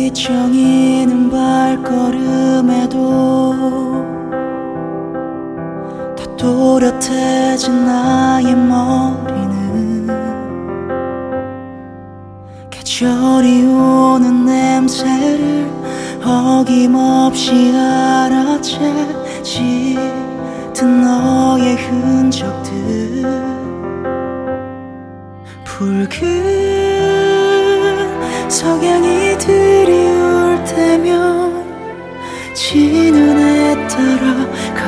뒤척이는 발걸음에도 더 또렷해진 나의 머리는 계절이 오는 냄새를 어김없이 알아채 짙은 너의 흔적들 붉은 석양이 들이올 때면 지는 해 따라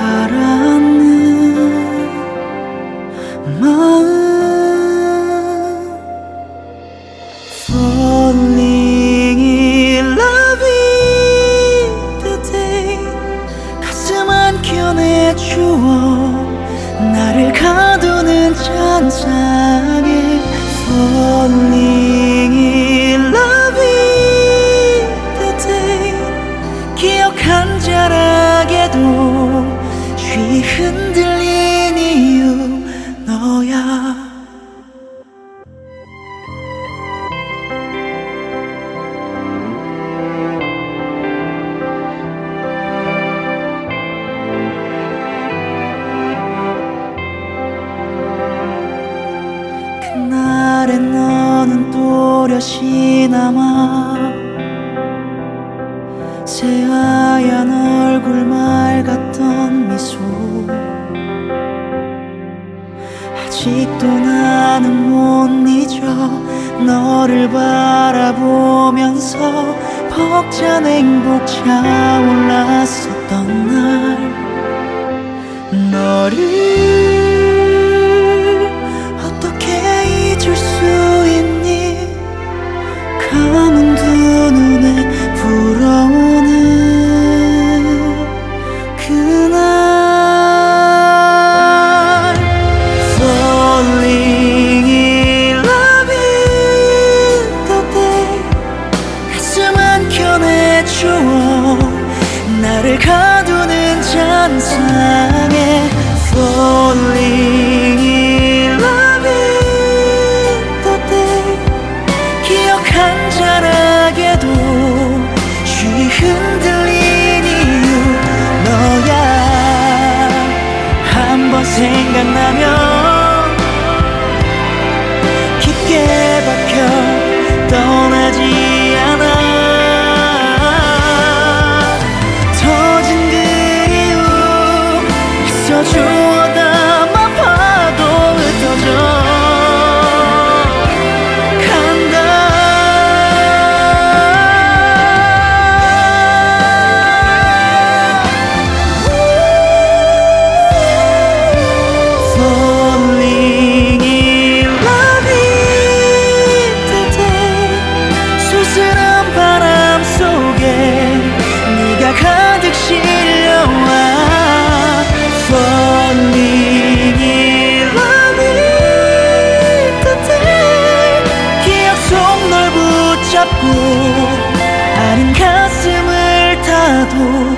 가라앉는 마음 Falling in love with the day 가슴 안겨 내 추억 나를 가두는 잔상에 Falling in love with the day 기억한 자락에도 쉬 흔들린 이유 너야 그날의 너는 또렷이 남아 새하얀 얼굴 맑았던 미소 아직도 나는 못 잊어 너를 바라보면서 벅찬 행복 차올랐었던 날 너를 어떻게 잊을 수 있니 감은 두 눈에 불어오는 그날 Falling in love with the day 가슴 안겨 내 추억 나를 가두는 잔상에 Falling in love with the day 기억한 자락에도 쉬 흔들린 이유 너야 한 번 생각나면 깊게 박혀 떠나지 않아 터진 그리움 있어줘 담아 봐도 흩어져 Falling in love with the day 소스런 바람 속에 네가 가득 실려와 Falling in love with the day 기억 속 널 붙잡고 아린 가슴을 타도